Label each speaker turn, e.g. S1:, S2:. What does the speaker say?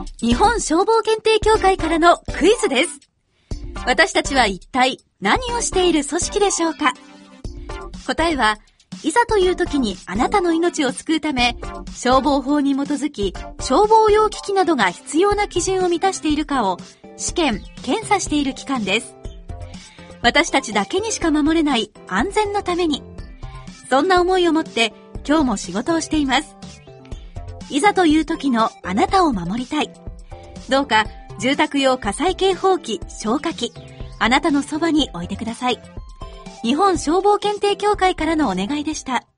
S1: 日本消防検定協会からのクイズです。私たちは一体何をしている組織でしょうか？答えは、いざという時にあなたの命を救うため、消防法に基づき消防用機器などが必要な基準を満たしているかを試験・検査している機関です。私たちだけにしか守れない安全のために、そんな思いを持って今日も仕事をしています。いざという時のあなたを守りたい。どうか住宅用火災警報器、消火器、あなたのそばに置いてください。日本消防検定協会からのお願いでした。